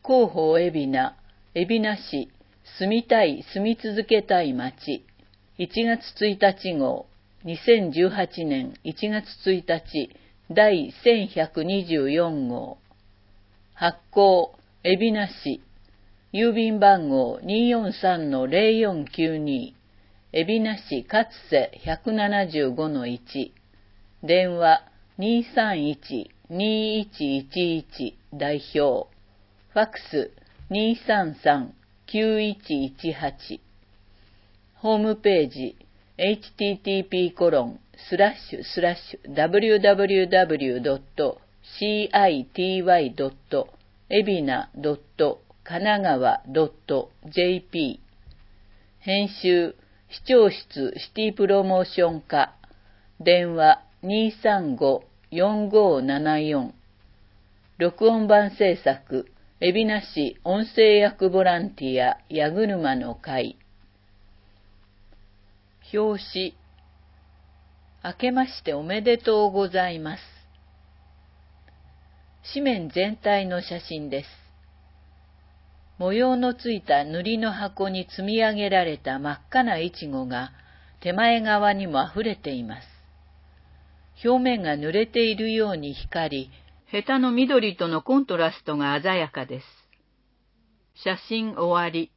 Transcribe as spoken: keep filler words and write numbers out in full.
広報海老名、海老名市、住みたい、住み続けたい町、いちがつついたち号、にせんじゅうはちねんいちがつついたち、だいせんひゃくにじゅうよん号。発行、海老名市、郵便番号 にーよんさんのゼロよんきゅうに、海老名市勝瀬 ひゃくななじゅうごのいち、電話 にーさんいち にーいちいちいち 代表、ファックス にーさんさん きゅういちいちはち、ホームページ エイチティーティーピーコロンスラッシュスラッシュダブリューダブリューダブリュードットシーアイティーワイドットエビナドット神奈川ドットジェーピー 編集視聴室シティプロモーション課電話 にーさんご よんごななよん 録音版制作海老名市音声役ボランティア矢車の会表紙明けましておめでとうございます。紙面全体の写真です。模様のついた塗りの箱に積み上げられた真っ赤なイチゴが手前側にもあふれています。表面が濡れているように光り、ヘタの緑とのコントラストが鮮やかです。写真終わり。